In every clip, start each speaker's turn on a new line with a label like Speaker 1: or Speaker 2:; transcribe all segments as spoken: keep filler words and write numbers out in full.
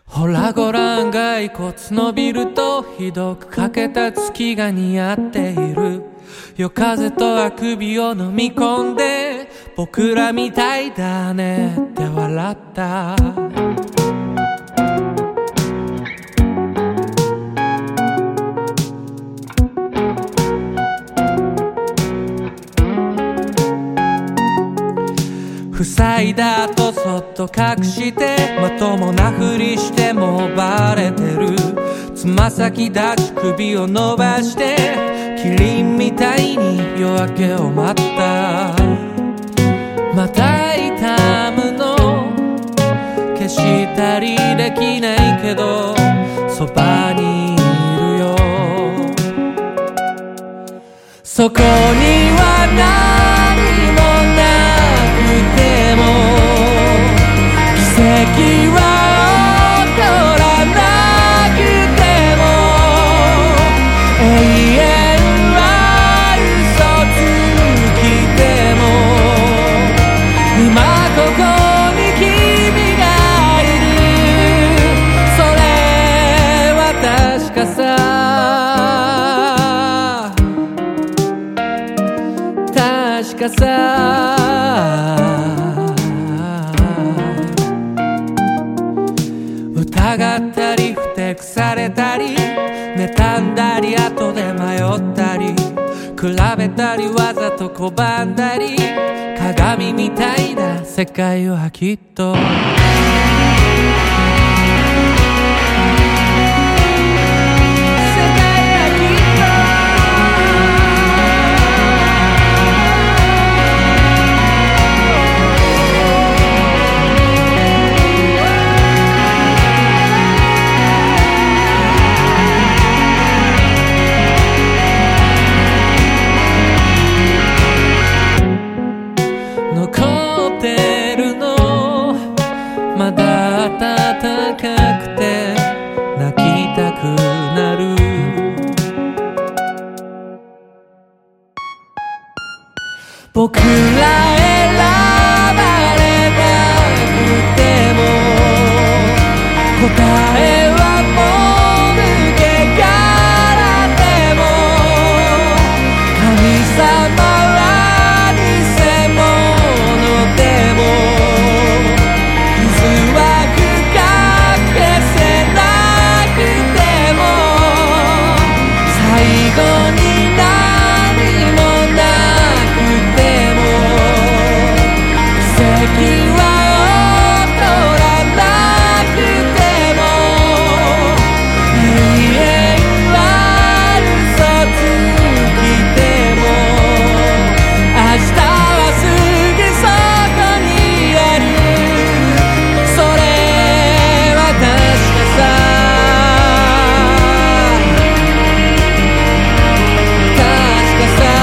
Speaker 1: ほらごらん骸骨伸びるとひどく欠けた月が似合っている。夜風とあくびを飲み込んで僕らみたいだねって笑った。塞いだ後そっと隠してまともなふりしてもバレてる。つま先立ち首を伸ばしてキリンみたいに夜明けを待った。また痛むの消したりできないけどそばにいるよ。そこには何もなくても奇跡は起こらなくても永遠は嘘つきても今ここに君がいる。それは確かさ確かさ。疑ったりふてくされたり妬んだり後で迷ったり比べたりわざと拒んだり鏡みたいな世界はきっと残ってるのまだ暖かくて泣きたくなる。僕ら選ばれなくても答えはもう抜け殻でも神様は偽物でも傷は深く消せなくても最後に何もなくても奇跡は起こらなくても永遠は嘘つきても明日はすぐそこにある。それは確かさ確かさ。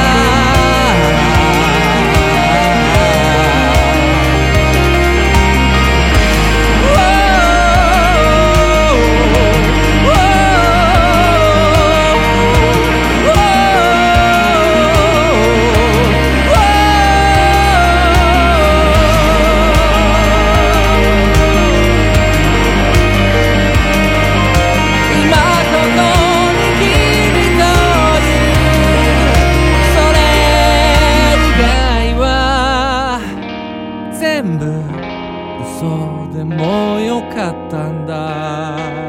Speaker 1: 今ここに君といる。それ以外は全部嘘でもよかったんだ。